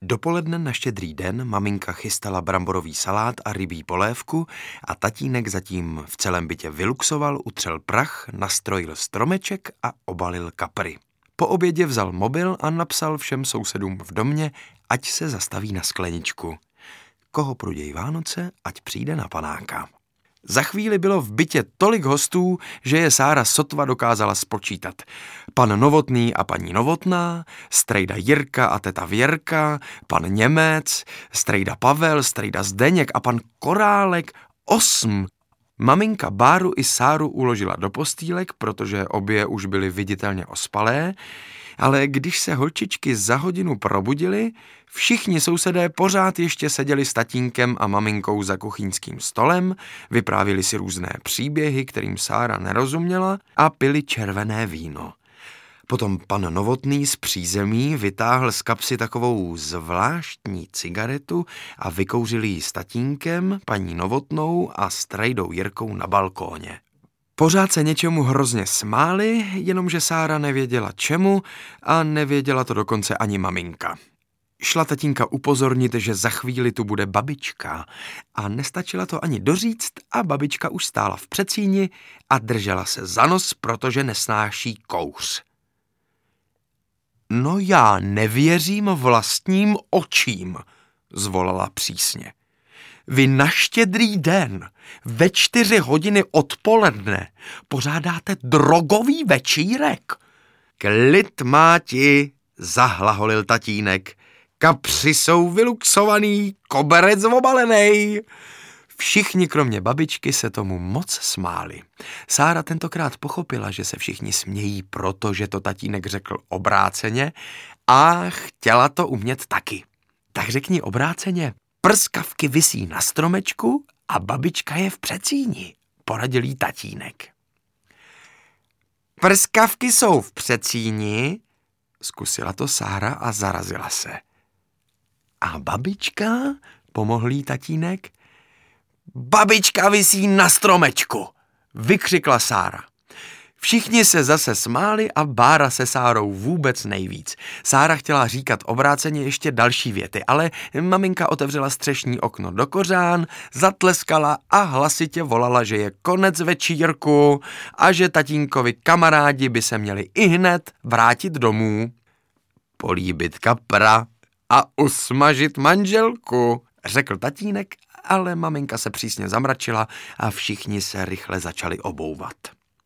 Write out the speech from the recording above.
Dopoledne na Štědrý den maminka chystala bramborový salát a rybí polévku a tatínek zatím v celém bytě vyluxoval, utřel prach, nastrojil stromeček a obalil kapry. Po obědě vzal mobil a napsal všem sousedům v domě, ať se zastaví na skleničku. Koho prudějí Vánoce, ať přijde na panáka. Za chvíli bylo v bytě tolik hostů, že je Sára sotva dokázala spočítat. Pan Novotný a paní Novotná, strejda Jirka a teta Věrka, pan Němec, strejda Pavel, strejda Zdeněk a pan Korálek, 8. Maminka Báru i Sáru uložila do postýlek, protože obě už byly viditelně ospalé, ale když se holčičky za hodinu probudily, všichni sousedé pořád ještě seděli s tatínkem a maminkou za kuchyňským stolem, vyprávěli si různé příběhy, kterým Sára nerozuměla, a pili červené víno. Potom pan Novotný z přízemí vytáhl z kapsy takovou zvláštní cigaretu a vykouřil ji s tatínkem, paní Novotnou a strejdou Jirkou na balkóně. Pořád se něčemu hrozně smáli, jenomže Sára nevěděla čemu a nevěděla to dokonce ani maminka. Šla tatínka upozornit, že za chvíli tu bude babička a nestačila to ani doříct a babička už stála v předsíni a držela se za nos, protože nesnáší kouř. No já nevěřím vlastním očím, zvolala přísně. Vy na Štědrý den ve 4 hodiny odpoledne pořádáte drogový večírek? Klid, máti, zahlaholil tatínek. Kapři jsou vyluxovaný, koberec obalenej. Všichni kromě babičky se tomu moc smáli. Sára tentokrát pochopila, že se všichni smějí, protože to tatínek řekl obráceně a chtěla to umět taky. Tak řekni obráceně. Prskavky visí na stromečku a babička je v předsíni, poradil jí tatínek. Prskavky jsou v předsíni, zkusila to Sára a zarazila se. A babička, pomohl jí tatínek. Babička visí na stromečku, vykřikla Sára. Všichni se zase smáli a Bára se Sárou vůbec nejvíc. Sára chtěla říkat obráceně ještě další věty, ale maminka otevřela střešní okno do kořán, zatleskala a hlasitě volala, že je konec večírku a že tatínkovi kamarádi by se měli ihned vrátit domů. Políbit kapra a usmažit manželku, řekl tatínek, ale maminka se přísně zamračila a všichni se rychle začali obouvat.